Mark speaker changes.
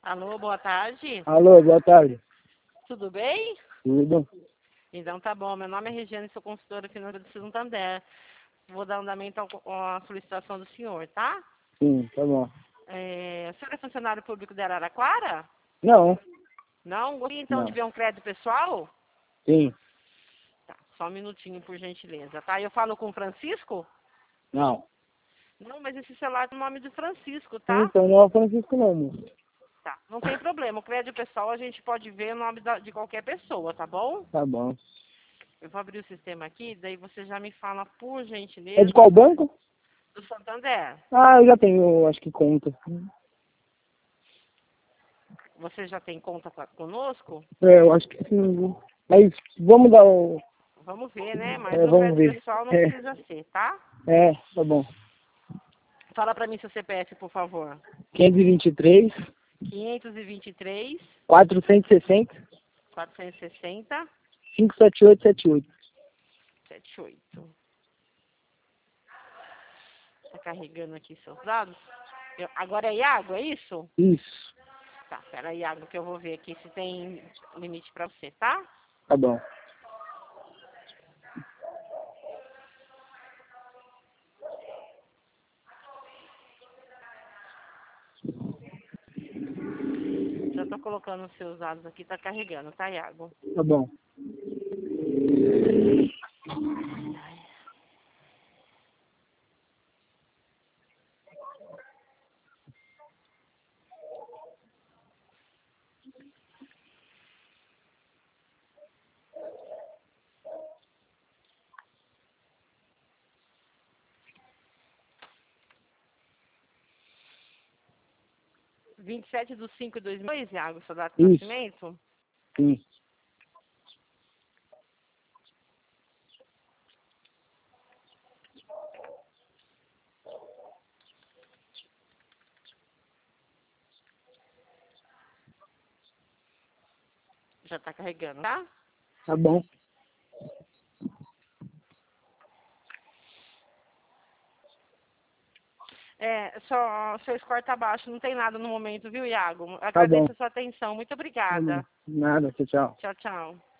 Speaker 1: Alô, boa tarde.
Speaker 2: Alô, boa tarde.
Speaker 1: Tudo bem?
Speaker 2: Tudo?
Speaker 1: Então tá bom. Meu nome é Regiane, sou consultora financeira do Santander. Vou dar andamento à solicitação do senhor, tá?
Speaker 2: Sim, tá bom.
Speaker 1: O senhor é funcionário público de Araraquara?
Speaker 2: Não,
Speaker 1: Não? Gostaria então de
Speaker 2: não.
Speaker 1: ver um crédito pessoal?
Speaker 2: Sim,
Speaker 1: Tá, só um minutinho, por gentileza, tá? Eu falo com o Francisco?
Speaker 2: não.
Speaker 1: Não, mas esse celular tem o nome de Francisco, tá?
Speaker 2: Então não é o Francisco não, moço.
Speaker 1: Tá, não tem problema. O crédito pessoal a gente pode ver o nome de qualquer pessoa, tá bom?
Speaker 2: Tá bom.
Speaker 1: Eu vou abrir o sistema aqui, daí você já me fala, por
Speaker 2: É de
Speaker 1: gentileza,
Speaker 2: qual banco?
Speaker 1: do Santander.
Speaker 2: Ah, eu já tenho, acho que conta.
Speaker 1: Você já tem conta conosco?
Speaker 2: É, eu acho que sim, viu? Mas vamos dar o...
Speaker 1: Vamos ver, né? Mas no
Speaker 2: vamos
Speaker 1: crédito
Speaker 2: ver.
Speaker 1: pessoal não precisa ser, tá?
Speaker 2: Tá bom.
Speaker 1: Fala pra mim seu CPF, por favor.
Speaker 2: 523,
Speaker 1: 523
Speaker 2: 460,
Speaker 1: 460
Speaker 2: 57878.
Speaker 1: 78. Tá carregando aqui seus dados. Agora é Iago, é isso?
Speaker 2: Isso,
Speaker 1: Tá, pera aí, Iago, que eu vou ver aqui se tem limite pra você, tá?
Speaker 2: tá bom.
Speaker 1: Já tô colocando os seus dados aqui, tá carregando, tá, Iago?
Speaker 2: Tá bom.
Speaker 1: 27/5/2002, Iago, sua data de
Speaker 2: Isso,
Speaker 1: nascimento?
Speaker 2: sim.
Speaker 1: Já tá carregando, tá?
Speaker 2: Tá bom.
Speaker 1: Seu score tá baixo, não tem nada no momento, viu, Iago?
Speaker 2: Tá bom.
Speaker 1: Agradeço a sua atenção, muito
Speaker 2: Tá bom.
Speaker 1: obrigada.
Speaker 2: Nada, tchau, tchau.
Speaker 1: Tchau, tchau.